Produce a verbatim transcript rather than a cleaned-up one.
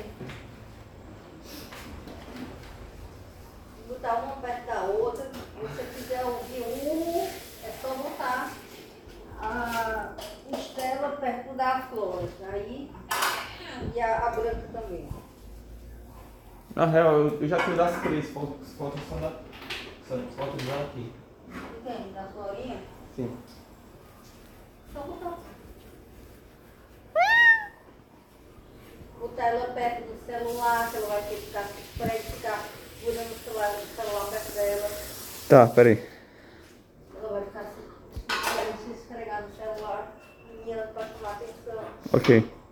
também. Botar uma perto da outra. Se você quiser ouvir um, é só botar a costela perto da flor. Aí, e a, a branca também. Na real, eu, eu já tenho das três, falta falta só da. Só falta usar aqui. Entende? Da florinha? Sim. Só botar. Botar ela perto do celular, que ela vai ter que ficar, para ficar usando o celular, o celular perto dela. Tá, peraí. Ela vai ficar se, se esfregar no celular e ela pode tomar atenção. Ok.